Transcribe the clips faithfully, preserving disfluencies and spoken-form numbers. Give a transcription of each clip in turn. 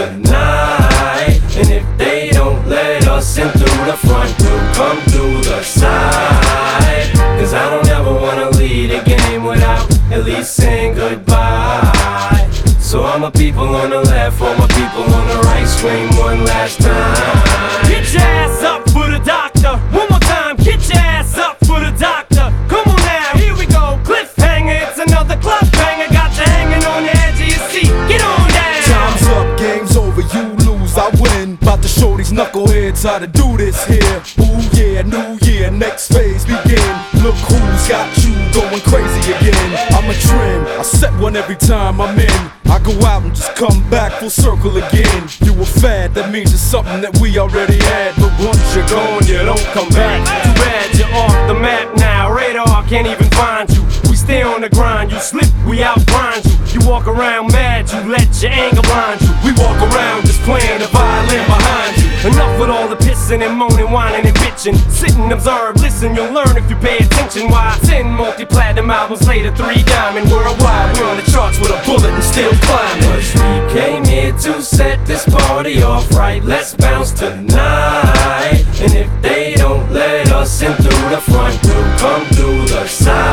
tonight. And if they don't let us in through the front, we'll come through the side. Cause I don't ever wanna lead a game without at least saying goodbye. So all my people on the left, all my people on the right, scream one last time. Get your ass up for the doctor. One more time, get your ass up for the doctor. Come on now, here we go. Cliffhanger, it's another club banger. Got you hanging on the edge of your seat. Get on down. Time's up, game's over, you lose, I win. About to show these knuckleheads how to do this here. Ooh yeah, new year, next phase begin. Look who's got you going crazy again. I'm a trend, I set one every time I'm in. I go out and just come back full circle again. You a fad, that means it's something that we already had. But once you're gone, you don't come back. Too bad you're off the map now. Radar can't even find you. We stay on the grind, you slip, we outgrind you. You walk around mad, you let your anger blind you. We walk around just playing the violin behind you. Enough with all the pissing and moaning, whining and bitching. Sit and observe, listen, you'll learn if you pay attention. Why ten multi-platinum albums later, three diamond worldwide. We're on the charts with a bullet and still climbing. Cause we came here to set this party off right. Let's bounce tonight. And if they don't let us in through the front, we'll come through the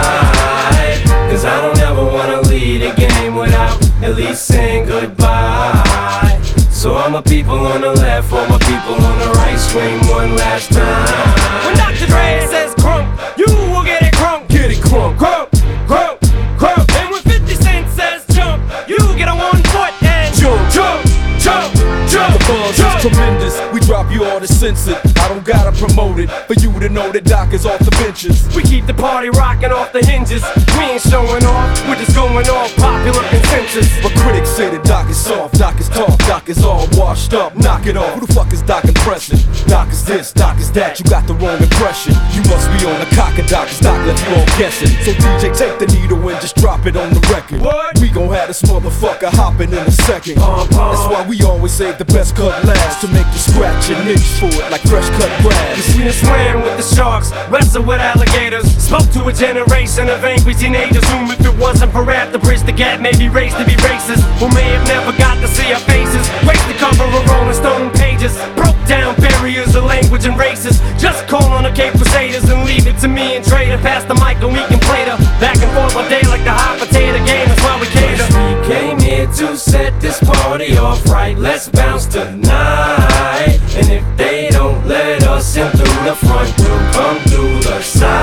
side. Cause I don't ever wanna lead a game without at least saying goodbye. So all my people on the left, all my people on the right, scream one last time. When Doctor Dre says crunk, you will get it crunk. Get it crunk, Crunk, crunk, crunk. And when fifty Cent says jump, you get a one foot and jump, jump, jump, jump, the buzz jump. is tremendous, we drop you all to censored. I don't gotta promote it, for you to know that Doc is off the benches. We keep the party rocking off the hinges. We ain't showing off, we're just going off popular consensus. But critics say that Doc is soft, Doc is tough, Doc is all washed up. Knock it off, who the fuck is Doc impressing? Doc is this, Doc is that, you got the wrong impression. You must be on the cock of Doc, cause Doc left you all guessing. So D J, take the needle and just drop it on the record. What? We gon' have this motherfucker hopping in a second. Uh, uh. That's why we always save the best cut last, to make you scratch and itch for it like fresh cut grass. We done swam with the sharks, wrestled with alligators. Spoke to a generation of angry teenagers whom if it wasn't for rap, the bridge the gap may be raised to be racist. Who may have never got to see our faces, graced the cover of Rolling Stone pages, broke down barriers of language and races. Just call on the Cape Crusaders and leave it to me and Trey to pass the mic and we can play the back and forth all day like the hot potato game. That's why we cater. We came here to set this party off right. Let's bounce tonight. And if they don't let us in through the front, we'll come through the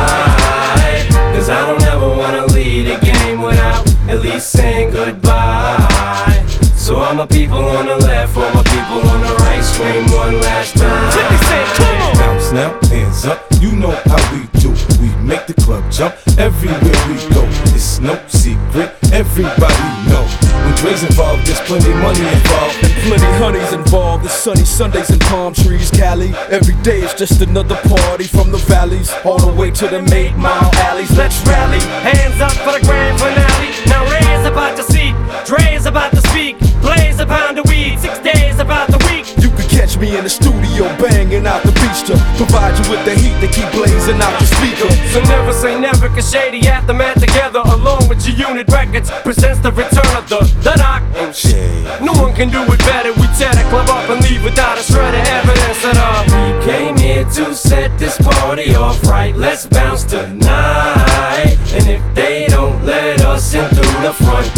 side. Cause I don't ever wanna lead a game without at least saying goodbye. So all my people on the left, all my people on the right, scream one last time. fifty Cent, come on. Bounce now, hands up, you know how we do. We make the club jump everywhere we go. It's no secret, everybody know. When Dre's involved, there's plenty money involved. And plenty honeys involved, the sunny Sundays and palm trees, Cali. Every day is just another party from the valleys all the way to the eight mile alleys. Let's rally. Hands up for the grand finale. Now Ray's about to see, Dre's about to speak. Blaze a pound of weed, six days about the week. You could catch me in the studio banging out the beach to provide you with the heat to keep blazing out the speaker. So never say never, cause Shady Aftermath together along with your unit records presents the return of the, the Doc and shit. No one can do it better. We tear the club up and leave without a shred of evidence at all. We came here to set this party off right. Let's bounce tonight. And if they don't let us in through the front,